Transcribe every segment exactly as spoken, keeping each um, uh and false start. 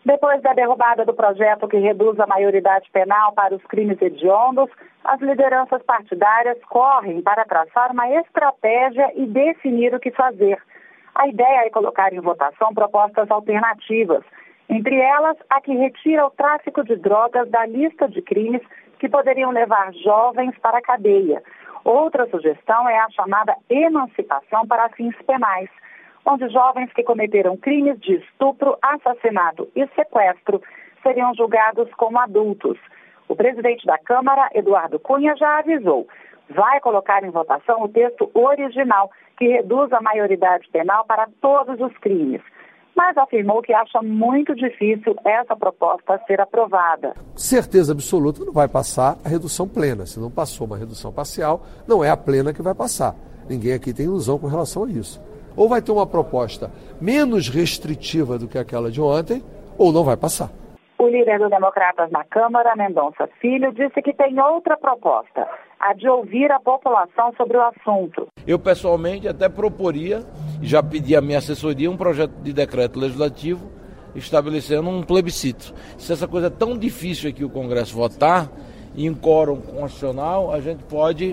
Depois da derrubada do projeto que reduz a maioridade penal para os crimes hediondos, as lideranças partidárias correm para traçar uma estratégia e definir o que fazer. A ideia é colocar em votação propostas alternativas, entre elas a que retira o tráfico de drogas da lista de crimes que poderiam levar jovens para a cadeia. Outra sugestão é a chamada emancipação para fins penais, onde jovens que cometeram crimes de estupro, assassinato e sequestro seriam julgados como adultos. O presidente da Câmara, Eduardo Cunha, já avisou. Vai colocar em votação o texto original, que reduz a maioridade penal para todos os crimes, mas afirmou que acha muito difícil essa proposta ser aprovada. Certeza absoluta não vai passar a redução plena. Se não passou uma redução parcial, não é a plena que vai passar. Ninguém aqui tem ilusão com relação a isso. Ou vai ter uma proposta menos restritiva do que aquela de ontem, ou não vai passar. O líder dos democratas na Câmara, Mendonça Filho, disse que tem outra proposta, a de ouvir a população sobre o assunto. Eu, pessoalmente, até proporia, já pedi à minha assessoria, um projeto de decreto legislativo estabelecendo um plebiscito. Se essa coisa é tão difícil aqui o Congresso votar, em quórum constitucional, a gente pode,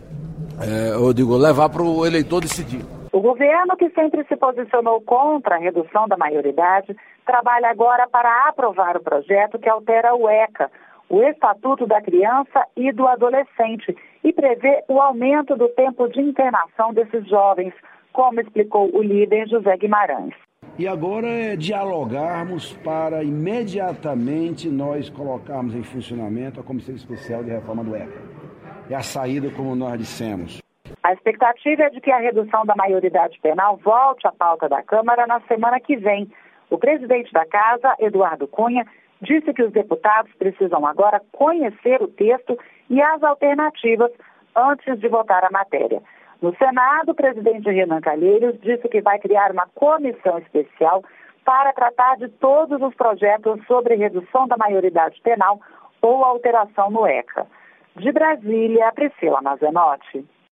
é, eu digo, levar para o eleitor decidir. O governo, que sempre se posicionou contra a redução da maioridade, trabalha agora para aprovar o projeto que altera o ECA, o Estatuto da Criança e do Adolescente, e prevê o aumento do tempo de internação desses jovens, como explicou o líder José Guimarães. E agora é dialogarmos para imediatamente nós colocarmos em funcionamento a Comissão Especial de Reforma do ECA. É a saída, como nós dissemos. A expectativa é de que a redução da maioridade penal volte à pauta da Câmara na semana que vem. O presidente da Casa, Eduardo Cunha, disse que os deputados precisam agora conhecer o texto e as alternativas antes de votar a matéria. No Senado, o presidente Renan Calheiros disse que vai criar uma comissão especial para tratar de todos os projetos sobre redução da maioridade penal ou alteração no ECA. De Brasília, Priscila Mazenotti.